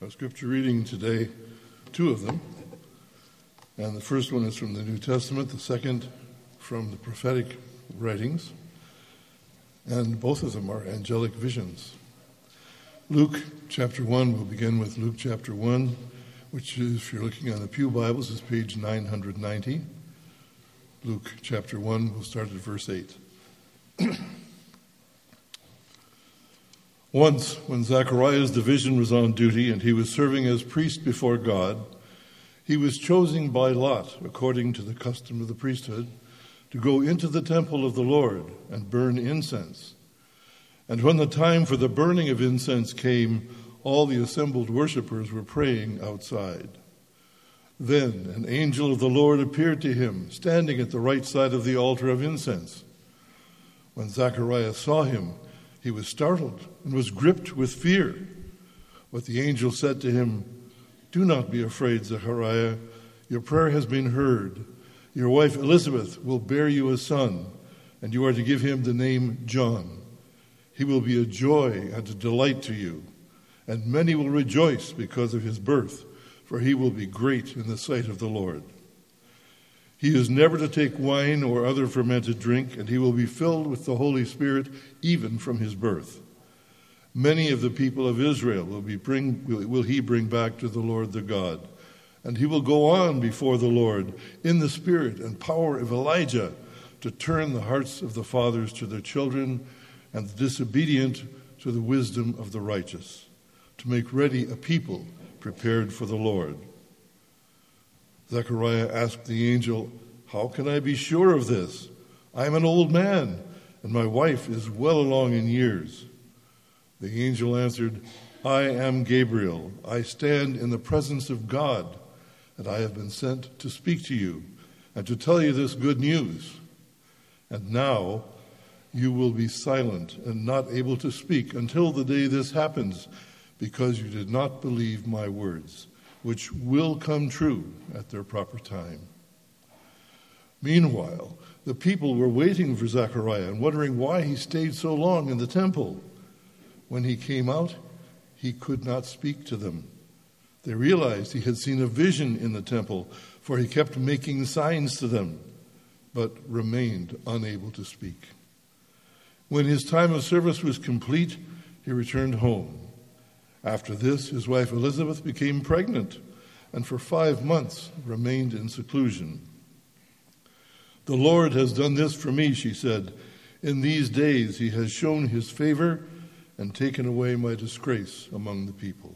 Our scripture reading today, two of them. And the first one is from the New Testament, the second from the prophetic writings. And both of them are angelic visions. Luke chapter 1, we'll begin with Luke chapter 1, which is, if you're looking on the Pew Bibles, is page 990. Luke chapter 1, we'll start at verse 8. Once, when Zachariah's division was on duty and he was serving as priest before God, he was chosen by lot, according to the custom of the priesthood, to go into the temple of the Lord and burn incense. And when the time for the burning of incense came, all the assembled worshippers were praying outside. Then an angel of the Lord appeared to him, standing at the right side of the altar of incense. When Zachariah saw him, he was startled and was gripped with fear. But the angel said to him, "Do not be afraid, Zechariah. Your prayer has been heard. Your wife Elizabeth will bear you a son, and you are to give him the name John. He will be a joy and a delight to you, and many will rejoice because of his birth, for he will be great in the sight of the Lord. He is never to take wine or other fermented drink, and he will be filled with the Holy Spirit even from his birth. Many of the people of Israel will he bring back to the Lord their God, and he will go on before the Lord in the spirit and power of Elijah to turn the hearts of the fathers to their children and the disobedient to the wisdom of the righteous, to make ready a people prepared for the Lord." Zechariah asked the angel, "How can I be sure of this? I am an old man, and my wife is well along in years." The angel answered, "I am Gabriel. I stand in the presence of God, and I have been sent to speak to you and to tell you this good news. And now you will be silent and not able to speak until the day this happens, because you did not believe my words, which will come true at their proper time." Meanwhile, the people were waiting for Zechariah and wondering why he stayed so long in the temple. When he came out, he could not speak to them. They realized he had seen a vision in the temple, for he kept making signs to them, but remained unable to speak. When his time of service was complete, he returned home. After this, his wife Elizabeth became pregnant, and for 5 months remained in seclusion. "The Lord has done this for me," she said. "In these days he has shown his favor and taken away my disgrace among the people."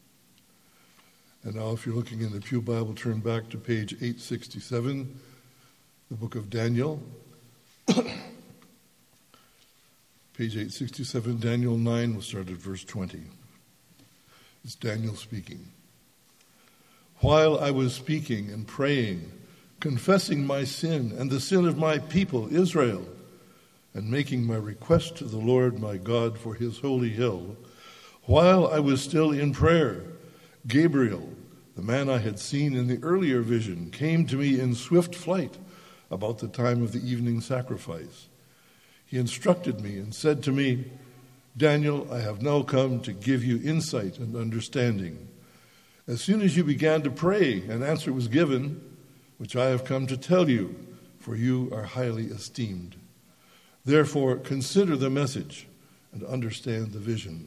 And now, if you're looking in the Pew Bible, turn back to page 867, the book of Daniel. Page 867, Daniel 9, we'll start at verse 20. It's Daniel speaking. "While I was speaking and praying, confessing my sin and the sin of my people Israel, and making my request to the Lord my God for his holy hill, while I was still in prayer, Gabriel, the man I had seen in the earlier vision, came to me in swift flight about the time of the evening sacrifice. He instructed me and said to me, 'Daniel, I have now come to give you insight and understanding. As soon as you began to pray, an answer was given, which I have come to tell you, for you are highly esteemed. Therefore, consider the message and understand the vision.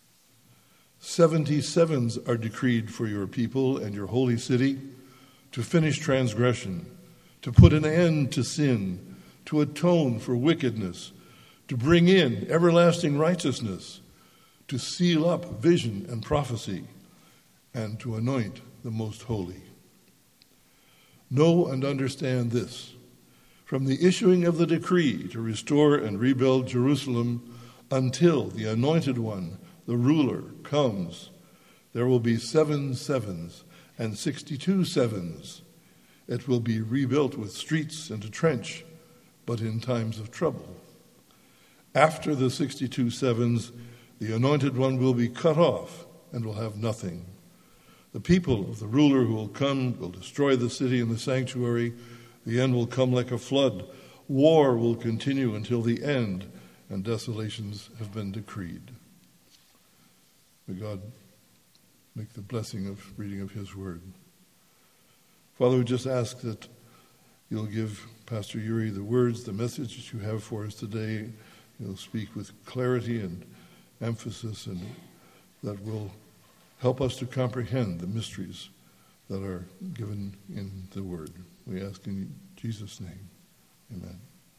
77s are decreed for your people and your holy city, to finish transgression, to put an end to sin, to atone for wickedness, to bring in everlasting righteousness, to seal up vision and prophecy, and to anoint the most holy. Know and understand this. From the issuing of the decree to restore and rebuild Jerusalem until the Anointed One, the ruler, comes, there will be 7 sevens and 62 sevens. It will be rebuilt with streets and a trench, but in times of trouble. After the 62 sevens, the Anointed One will be cut off and will have nothing. The people of the ruler who will come will destroy the city and the sanctuary. The end will come like a flood. War will continue until the end, and desolations have been decreed." May God make the blessing of reading of his word. Father, we just ask that you'll give Pastor Yuri the words, the message that you have for us today. You'll speak with clarity and emphasis, and that will help us to comprehend the mysteries that are given in the word. We ask in Jesus' name. Amen.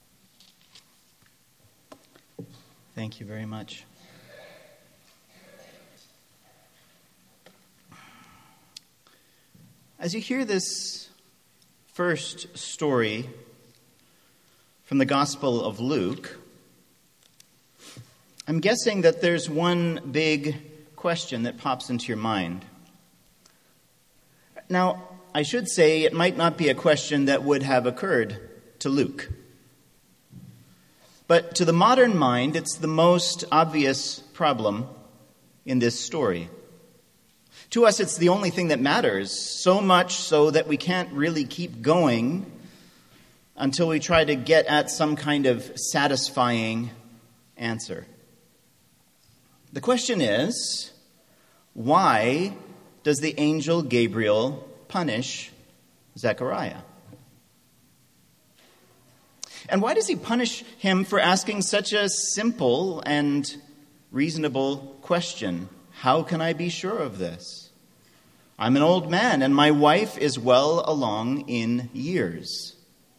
Thank you very much. As you hear this first story from the Gospel of Luke, I'm guessing that there's one big question that pops into your mind. Now, I should say it might not be a question that would have occurred to Luke. But to the modern mind, it's the most obvious problem in this story. To us, it's the only thing that matters, so much so that we can't really keep going until we try to get at some kind of satisfying answer. The question is, why does the angel Gabriel punish Zechariah? And why does he punish him for asking such a simple and reasonable question? How can I be sure of this? I'm an old man, and my wife is well along in years.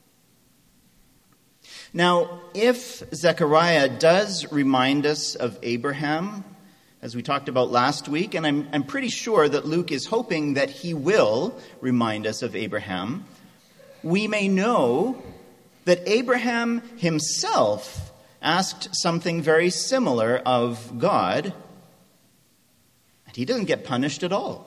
Now, if Zechariah does remind us of Abraham, as we talked about last week, and I'm pretty sure that Luke is hoping that he will remind us of Abraham, we may know that Abraham himself asked something very similar of God, and he doesn't get punished at all.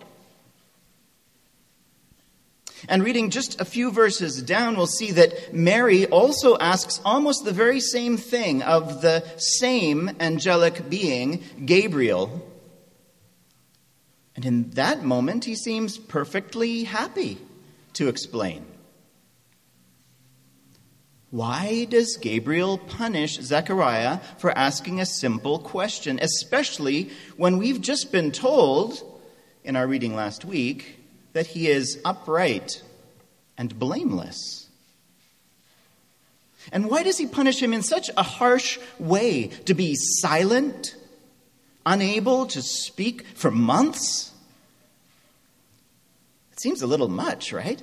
And reading just a few verses down, we'll see that Mary also asks almost the very same thing of the same angelic being, Gabriel. And in that moment, he seems perfectly happy to explain. Why does Gabriel punish Zechariah for asking a simple question, especially when we've just been told in our reading last week that he is upright and blameless? And why does he punish him in such a harsh way? To be silent, unable to speak for months? It seems a little much, right?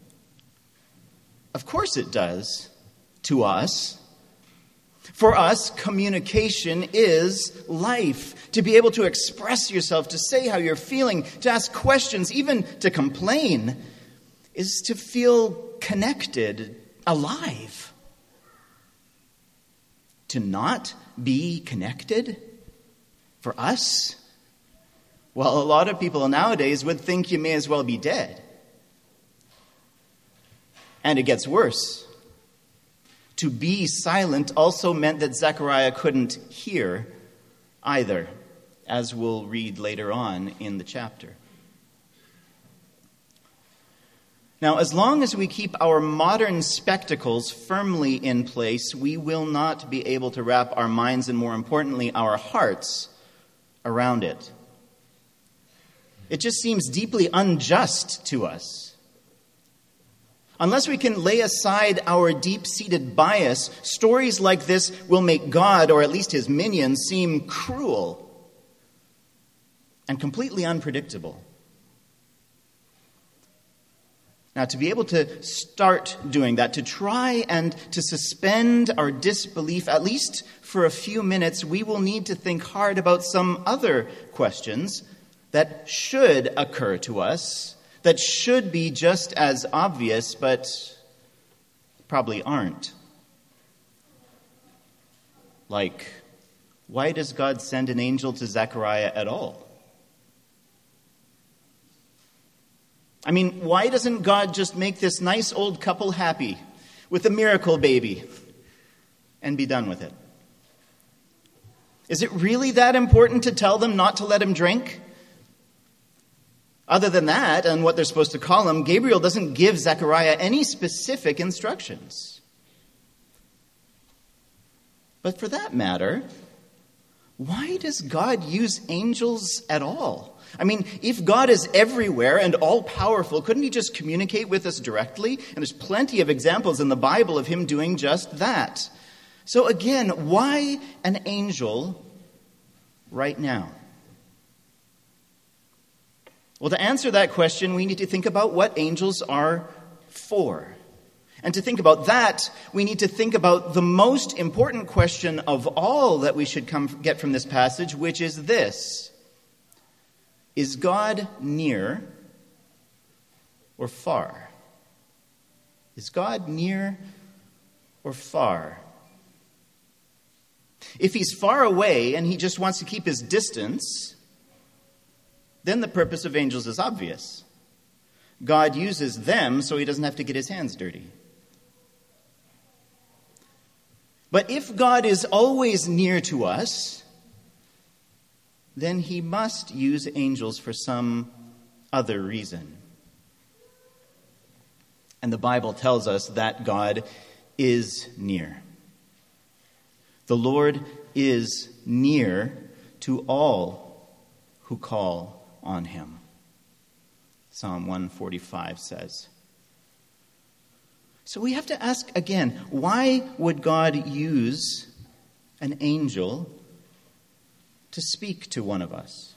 Of course it does to us. For us, communication is life. To be able to express yourself, to say how you're feeling, to ask questions, even to complain, is to feel connected, alive. To not be connected, for us, well, a lot of people nowadays would think you may as well be dead. And it gets worse. To be silent also meant that Zechariah couldn't hear either, as we'll read later on in the chapter. Now, as long as we keep our modern spectacles firmly in place, we will not be able to wrap our minds and, more importantly, our hearts around it. It just seems deeply unjust to us. Unless we can lay aside our deep-seated bias, stories like this will make God, or at least his minions, seem cruel and completely unpredictable. Now, to be able to start doing that, to try and to suspend our disbelief, at least for a few minutes, we will need to think hard about some other questions that should occur to us, that should be just as obvious, but probably aren't. Like, why does God send an angel to Zechariah at all? I mean, why doesn't God just make this nice old couple happy with a miracle baby and be done with it? Is it really that important to tell them not to let him drink? Other than that, and what they're supposed to call him, Gabriel doesn't give Zechariah any specific instructions. But for that matter, why does God use angels at all? I mean, if God is everywhere and all-powerful, couldn't he just communicate with us directly? And there's plenty of examples in the Bible of him doing just that. So again, why an angel right now? Well, to answer that question, we need to think about what angels are for. And to think about that, we need to think about the most important question of all that we should get from this passage, which is this: is God near or far? Is God near or far? If he's far away and he just wants to keep his distance, then the purpose of angels is obvious. God uses them so he doesn't have to get his hands dirty. But if God is always near to us, then he must use angels for some other reason. And the Bible tells us that God is near. The Lord is near to all who call on him. Psalm 145 says. So we have to ask again, why would God use an angel to speak to one of us?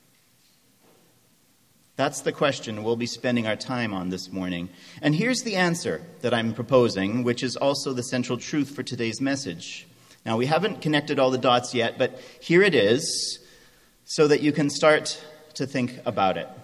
That's the question we'll be spending our time on this morning. And here's the answer that I'm proposing, which is also the central truth for today's message. Now, we haven't connected all the dots yet, but here it is, so that you can start to think about it.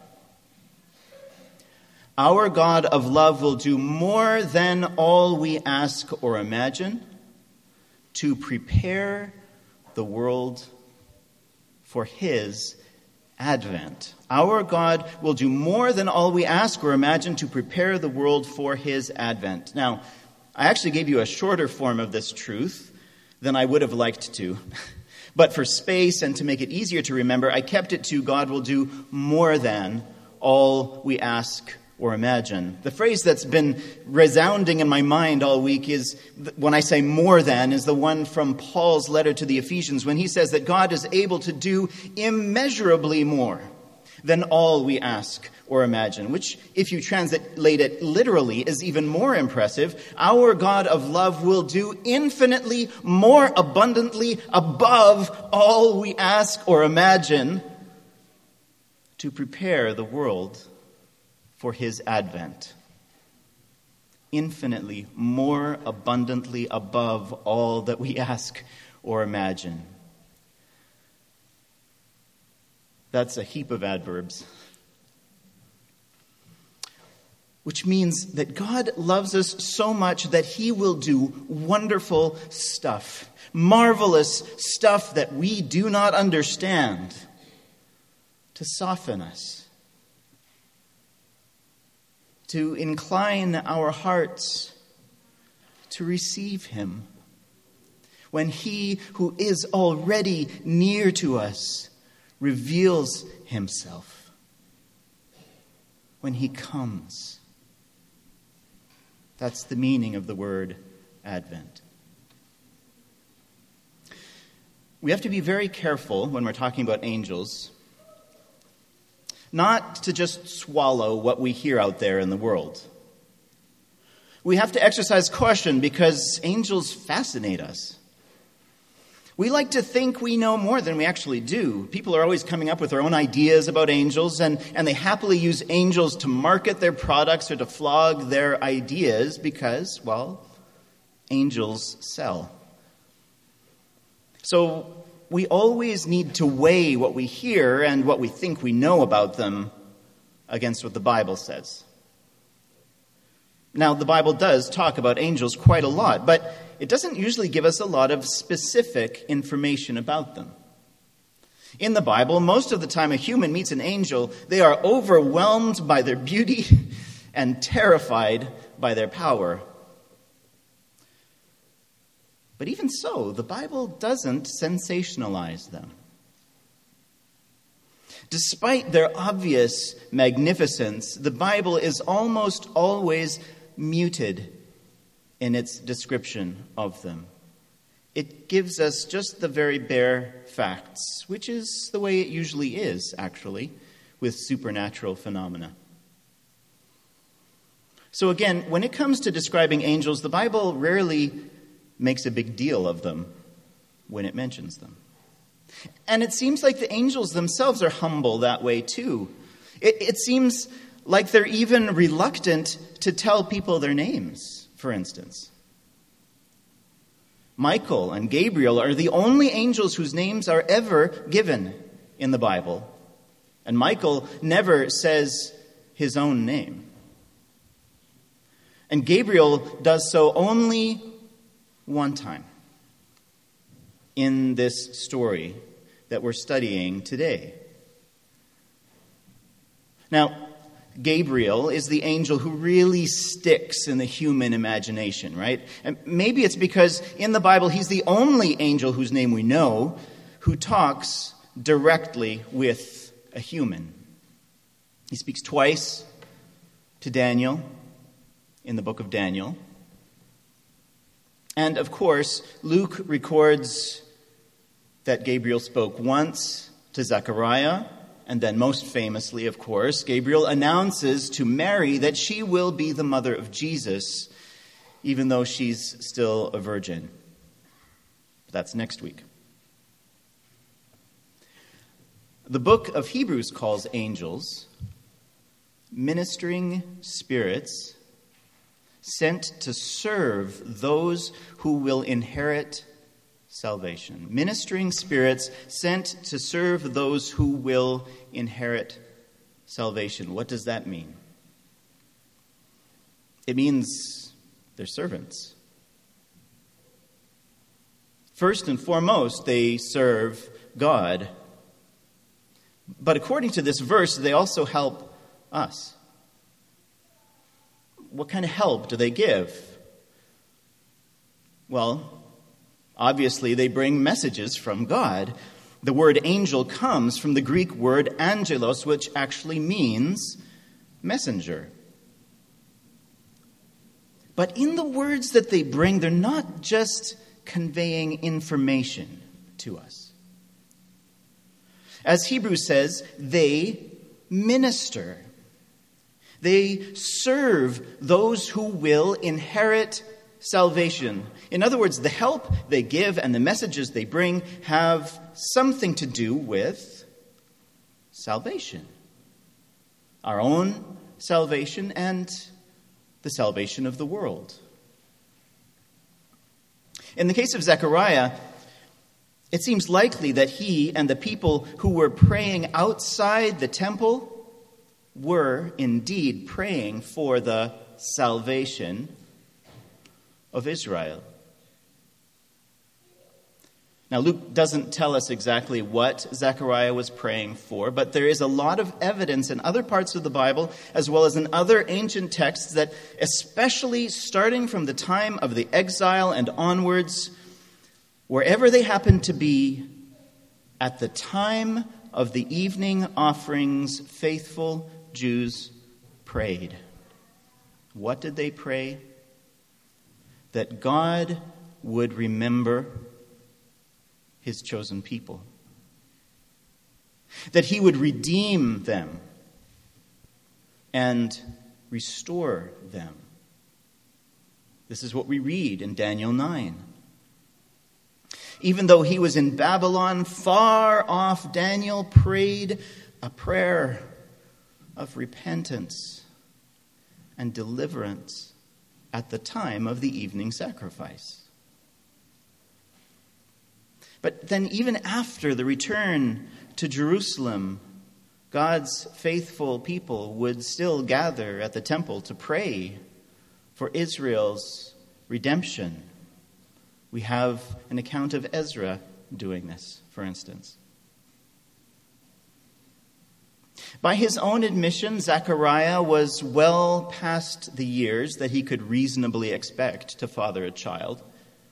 Our God of love will do more than all we ask or imagine to prepare the world for his advent. Our God will do more than all we ask or imagine to prepare the world for his advent. Now, I actually gave you a shorter form of this truth than I would have liked to. But for space and to make it easier to remember, I kept it to God will do more than all we ask or imagine. The phrase that's been resounding in my mind all week is, when I say more than, is the one from Paul's letter to the Ephesians when he says that God is able to do immeasurably more than all we ask or imagine, which, if you translate it literally, is even more impressive. Our God of love will do infinitely more abundantly above all we ask or imagine to prepare the world for his advent. Infinitely more abundantly above all that we ask or imagine. That's a heap of adverbs. Which means that God loves us so much that he will do wonderful stuff, marvelous stuff that we do not understand, to soften us, to incline our hearts to receive him, when he who is already near to us reveals himself, when he comes. That's the meaning of the word Advent. We have to be very careful when we're talking about angels, not to just swallow what we hear out there in the world. We have to exercise caution because angels fascinate us. We like to think we know more than we actually do. People are always coming up with their own ideas about angels, and they happily use angels to market their products or to flog their ideas because, well, angels sell. So we always need to weigh what we hear and what we think we know about them against what the Bible says. Now, the Bible does talk about angels quite a lot, but it doesn't usually give us a lot of specific information about them. In the Bible, most of the time a human meets an angel, they are overwhelmed by their beauty and terrified by their power. But even so, the Bible doesn't sensationalize them. Despite their obvious magnificence, the Bible is almost always muted in its description of them. It gives us just the very bare facts, which is the way it usually is, actually. with supernatural phenomena. So again, when it comes to describing angels, the Bible rarely makes a big deal of them when it mentions them. And it seems like the angels themselves are humble that way too. It seems like they're even reluctant to tell people their names, for instance. Michael and Gabriel are the only angels whose names are ever given in the Bible. And Michael never says his own name. And Gabriel does so only one time in this story that we're studying today. Now, Gabriel is the angel who really sticks in the human imagination, right? And maybe it's because in the Bible he's the only angel whose name we know who talks directly with a human. He speaks twice to Daniel in the book of Daniel. And of course, Luke records that Gabriel spoke once to Zechariah, and then most famously, of course, Gabriel announces to Mary that she will be the mother of Jesus, even though she's still a virgin. But that's next week. The book of Hebrews calls angels ministering spirits sent to serve those who will inherit salvation. Ministering spirits sent to serve those who will inherit salvation. What does that mean? It means they're servants. First and foremost, they serve God. But according to this verse, they also help us. What kind of help do they give? Well, obviously, they bring messages from God. The word angel comes from the Greek word angelos, which actually means messenger. But in the words that they bring, they're not just conveying information to us. As Hebrews says, they minister. They serve those who will inherit salvation. In other words, the help they give and the messages they bring have something to do with salvation. Our own salvation and the salvation of the world. In the case of Zechariah, it seems likely that he and the people who were praying outside the temple were indeed praying for the salvation of Israel. Now, Luke doesn't tell us exactly what Zechariah was praying for, but there is a lot of evidence in other parts of the Bible, as well as in other ancient texts, that especially starting from the time of the exile and onwards, wherever they happened to be, at the time of the evening offerings, faithful Jews prayed. What did they pray? That God would remember his chosen people. That he would redeem them and restore them. This is what we read in Daniel 9. Even though he was in Babylon, far off, Daniel prayed a prayer of repentance and deliverance at the time of the evening sacrifice. But then even after the return to Jerusalem, God's faithful people would still gather at the temple to pray for Israel's redemption. We have an account of Ezra doing this, for instance. By his own admission, Zechariah was well past the years that he could reasonably expect to father a child.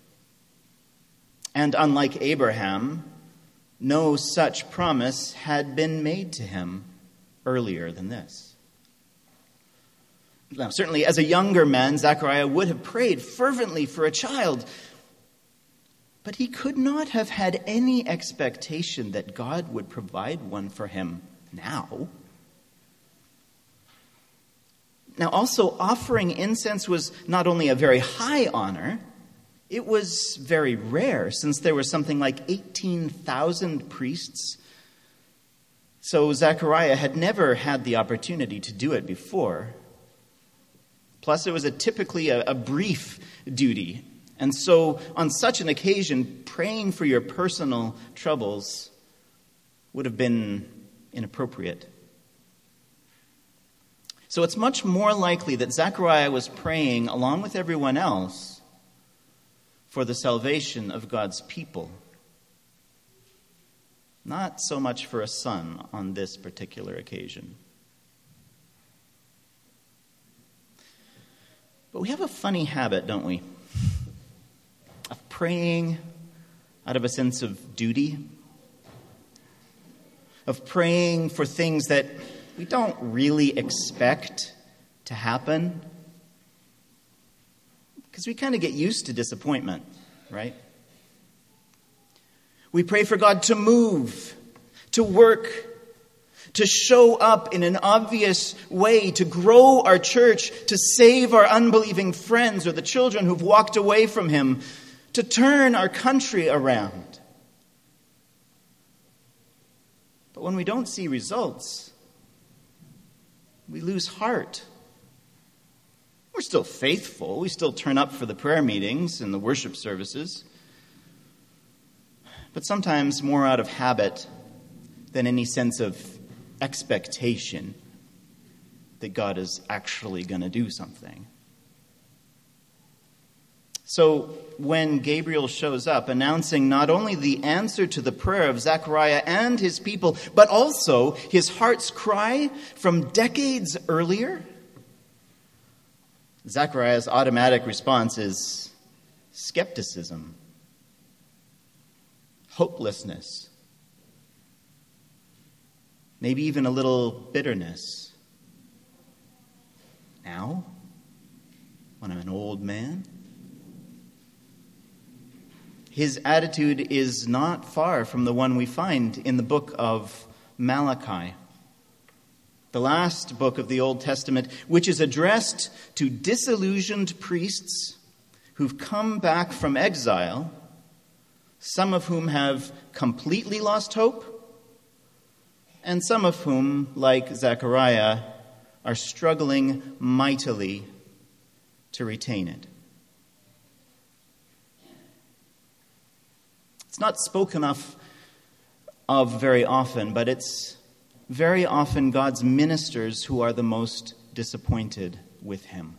And unlike Abraham, no such promise had been made to him earlier than this. Now, certainly as a younger man, Zechariah would have prayed fervently for a child, but he could not have had any expectation that God would provide one for him now. Now, also, offering incense was not only a very high honor, it was very rare, since there were something like 18,000 priests. So Zechariah had never had the opportunity to do it before. Plus, it was typically a brief duty. And so, on such an occasion, praying for your personal troubles would have been inappropriate. So it's much more likely that Zechariah was praying, along with everyone else, for the salvation of God's people. Not so much for a son on this particular occasion. But we have a funny habit, don't we? Of praying out of a sense of duty. Of praying for things that we don't really expect to happen. Because we kind of get used to disappointment, right? We pray for God to move, to work, to show up in an obvious way, to grow our church, to save our unbelieving friends or the children who've walked away from Him, to turn our country around. But when we don't see results, we lose heart. We're still faithful. We still turn up for the prayer meetings and the worship services. But sometimes more out of habit than any sense of expectation that God is actually going to do something. So when Gabriel shows up announcing not only the answer to the prayer of Zechariah and his people, but also his heart's cry from decades earlier, Zechariah's automatic response is skepticism, hopelessness, maybe even a little bitterness. Now, when I'm an old man? His attitude is not far from the one we find in the book of Malachi, the last book of the Old Testament, which is addressed to disillusioned priests who've come back from exile, some of whom have completely lost hope, and some of whom, like Zechariah, are struggling mightily to retain it. It's not spoken of very often, but it's very often God's ministers who are the most disappointed with Him,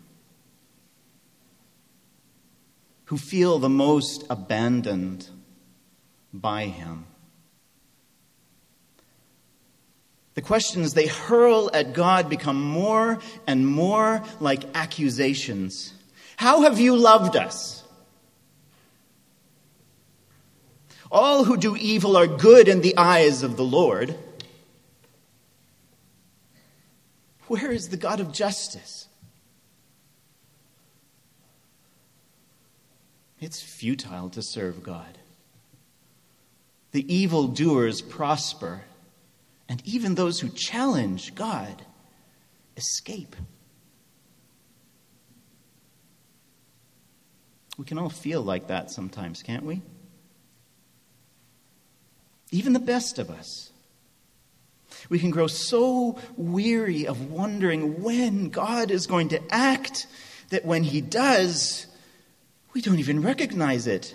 who feel the most abandoned by Him. The questions they hurl at God become more and more like accusations. How have you loved us? All who do evil are good in the eyes of the Lord. Where is the God of justice? It's futile to serve God. The evildoers prosper, and even those who challenge God escape. We can all feel like that sometimes, can't we? Even the best of us. We can grow so weary of wondering when God is going to act that when He does, we don't even recognize it.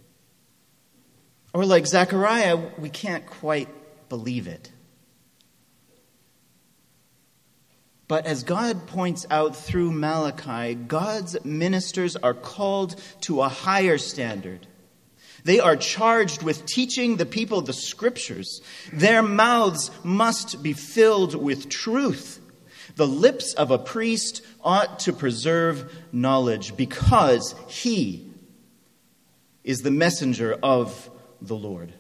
Or like Zechariah, we can't quite believe it. But as God points out through Malachi, God's ministers are called to a higher standard. They are charged with teaching the people the Scriptures. Their mouths must be filled with truth. The lips of a priest ought to preserve knowledge because he is the messenger of the Lord.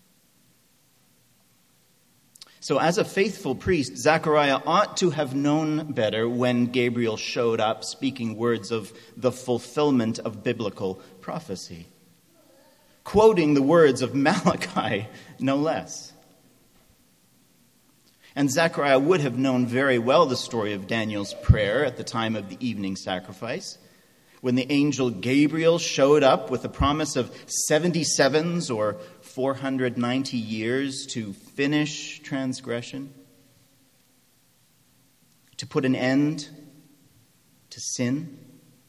So as a faithful priest, Zechariah ought to have known better when Gabriel showed up speaking words of the fulfillment of biblical prophecy, quoting the words of Malachi, no less. And Zechariah would have known very well the story of Daniel's prayer at the time of the evening sacrifice, when the angel Gabriel showed up with a promise of 77s or 490 years to finish transgression, to put an end to sin,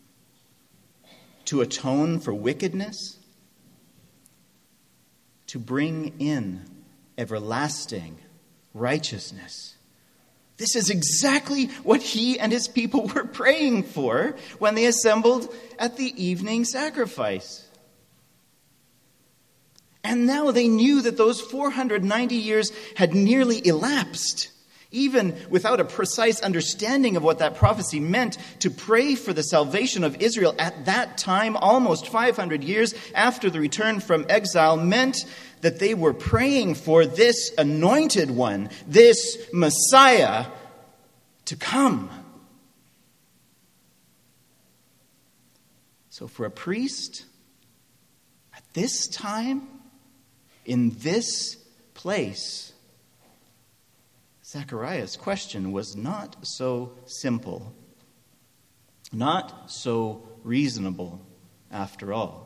to atone for wickedness, to bring in everlasting righteousness. This is exactly what he and his people were praying for when they assembled at the evening sacrifice. And now they knew that those 490 years had nearly elapsed. Even without a precise understanding of what that prophecy meant, to pray for the salvation of Israel at that time, almost 500 years after the return from exile, meant that they were praying for this anointed one, this Messiah, to come. So for a priest, at this time, in this place, Zechariah's question was not so simple, not so reasonable after all.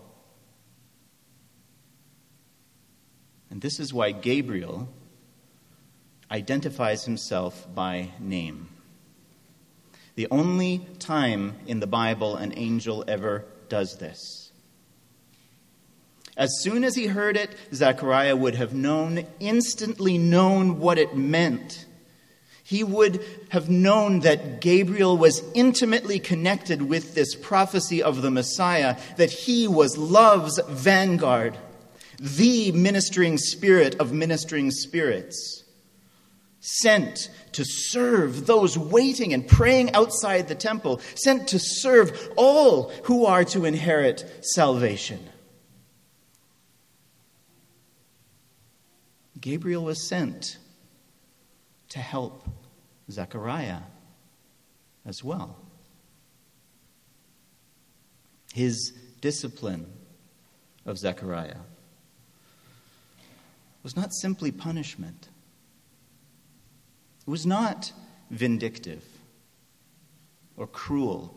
And this is why Gabriel identifies himself by name. The only time in the Bible an angel ever does this. As soon as he heard it, Zechariah would have instantly known what it meant. He would have known that Gabriel was intimately connected with this prophecy of the Messiah, that he was love's vanguard, the ministering spirit of ministering spirits, sent to serve those waiting and praying outside the temple, sent to serve all who are to inherit salvation. Gabriel was sent to help Zechariah as well. His discipline of Zechariah was not simply punishment. It was not vindictive or cruel.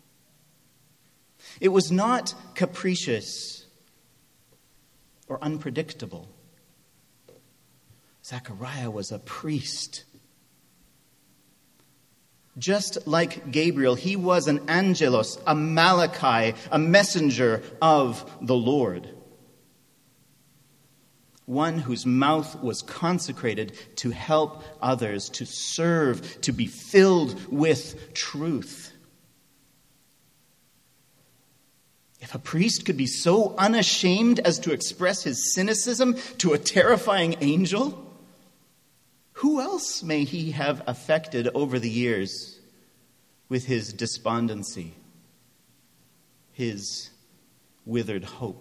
It was not capricious or unpredictable. Zechariah was a priest. Just like Gabriel, he was an angelos, a Malachi, a messenger of the Lord. One whose mouth was consecrated to help others, to serve, to be filled with truth. If a priest could be so unashamed as to express his cynicism to a terrifying angel, who else may he have affected over the years with his despondency, his withered hope?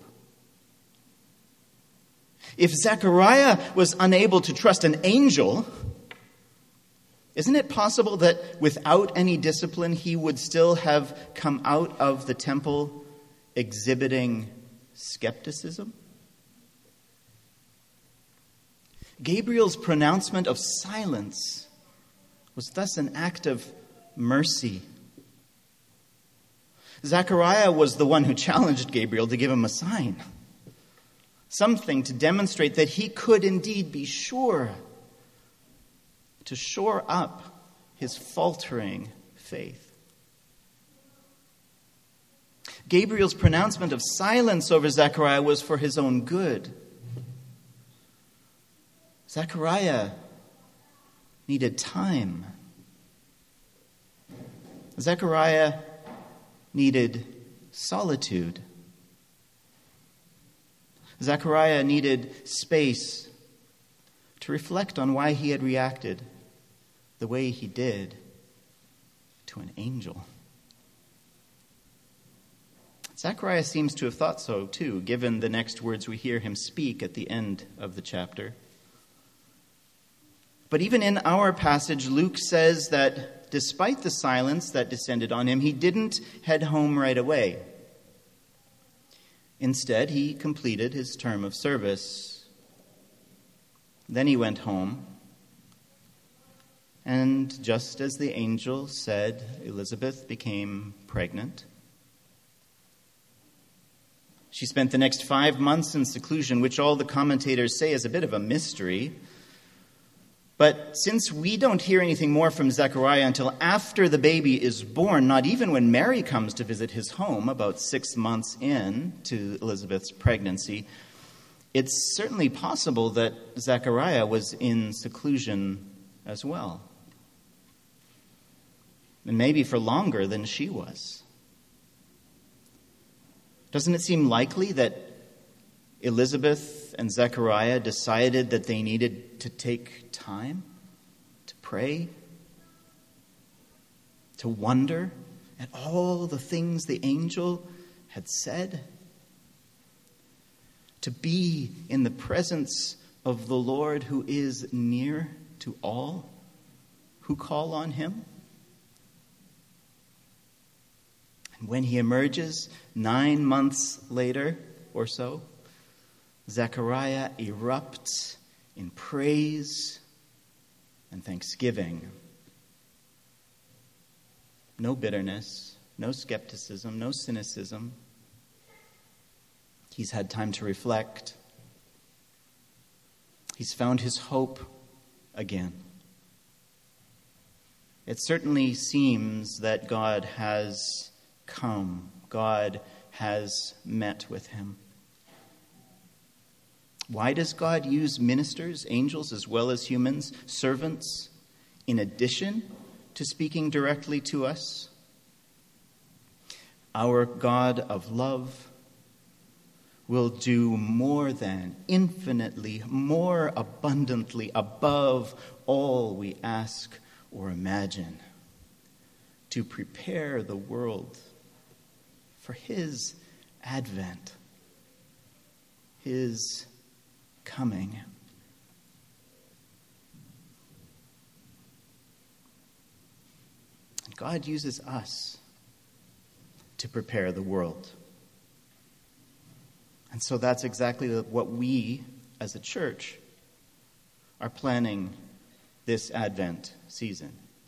If Zechariah was unable to trust an angel, isn't it possible that without any discipline he would still have come out of the temple exhibiting skepticism? Gabriel's pronouncement of silence was thus an act of mercy. Zechariah was the one who challenged Gabriel to give him a sign, something to demonstrate that he could indeed be sure, to shore up his faltering faith. Gabriel's pronouncement of silence over Zechariah was for his own good. Zechariah needed time. Zechariah needed solitude. Zechariah needed space to reflect on why he had reacted the way he did to an angel. Zechariah seems to have thought so too, given the next words we hear him speak at the end of the chapter. But even in our passage, Luke says that despite the silence that descended on him, he didn't head home right away. Instead, he completed his term of service. Then he went home, And just as the angel said, Elizabeth became pregnant. She spent the next 5 months in seclusion, which all the commentators say is a bit of a mystery. But since we don't hear anything more from Zechariah until after the baby is born, not even when Mary comes to visit his home about 6 months in to Elizabeth's pregnancy, it's certainly possible that Zechariah was in seclusion as well. And maybe for longer than she was. Doesn't it seem likely that Elizabeth and Zechariah decided that they needed to take time to pray, to wonder at all the things the angel had said, to be in the presence of the Lord who is near to all who call on him? And when he emerges 9 months later or so, Zechariah erupts in praise and thanksgiving. No bitterness, no skepticism, no cynicism. He's had time to reflect. He's found his hope again. It certainly seems that God has come. God has met with him. Why does God use ministers, angels as well as humans, servants, in addition to speaking directly to us? Our God of love will do more than, infinitely, more abundantly, above all we ask or imagine, to prepare the world for his advent, his coming. God uses us to prepare the world. And so that's exactly what we as a church are planning this Advent season.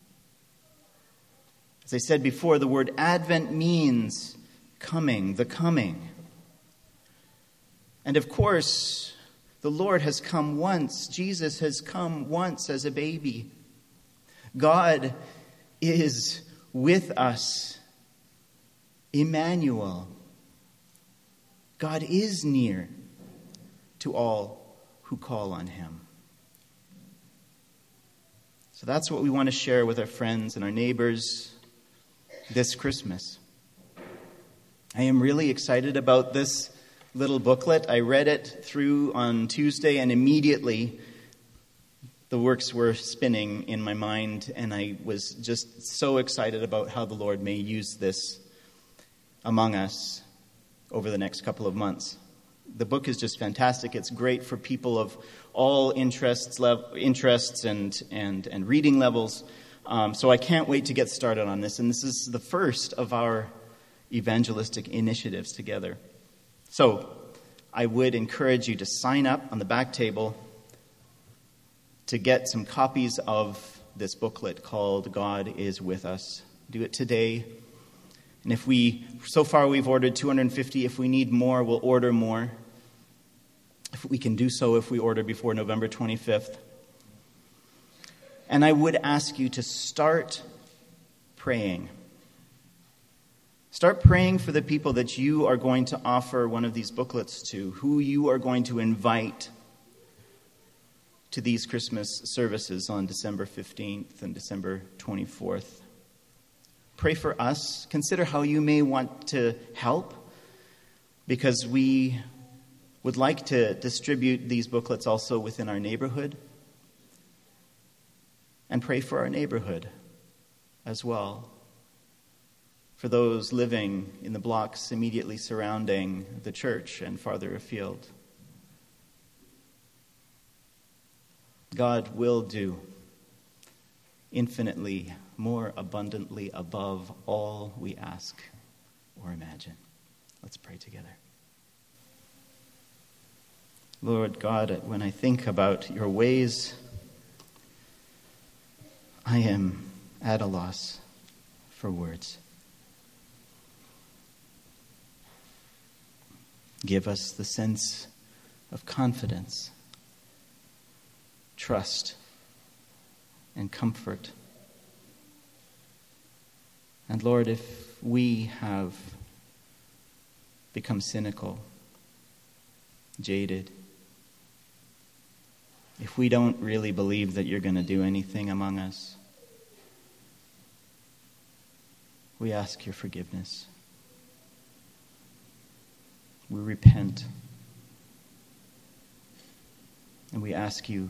As I said before, the word Advent means coming, the coming. And of course, the Lord has come once. Jesus has come once as a baby. God is with us. Emmanuel. God is near to all who call on him. So that's what we want to share with our friends and our neighbors this Christmas. I am really excited about this little booklet. I read it through on Tuesday, and immediately the works were spinning in my mind, and I was just so excited about how the Lord may use this among us over the next couple of months. The book is just fantastic. It's great for people of all interests and reading levels. So I can't wait to get started on this. And this is the first of our evangelistic initiatives together. So I would encourage you to sign up on the back table to get some copies of this booklet called God is With Us. Do it today. And so far we've ordered 250. If we need more, we'll order more. If we can do so if we order before November 25th. And I would ask you to start praying. Start praying for the people that you are going to offer one of these booklets to, who you are going to invite to these Christmas services on December 15th and December 24th. Pray for us. Consider how you may want to help, because we would like to distribute these booklets also within our neighborhood. And pray for our neighborhood as well, for those living in the blocks immediately surrounding the church and farther afield. God will do infinitely more abundantly above all we ask or imagine. Let's pray together. Lord God, when I think about your ways, I am at a loss for words. Give us the sense of confidence, trust, and comfort. And Lord, if we have become cynical, jaded, if we don't really believe that you're going to do anything among us, we ask your forgiveness. We repent. And we ask you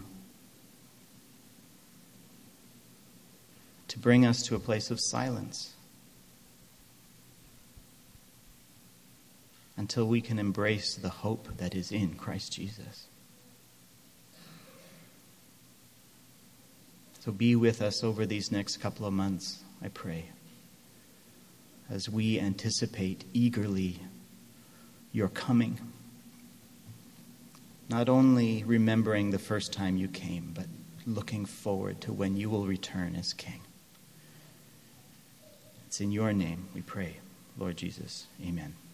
to bring us to a place of silence until we can embrace the hope that is in Christ Jesus. So be with us over these next couple of months, I pray, as we anticipate eagerly your coming. Not only remembering the first time you came, but looking forward to when you will return as King. It's in your name we pray, Lord Jesus. Amen.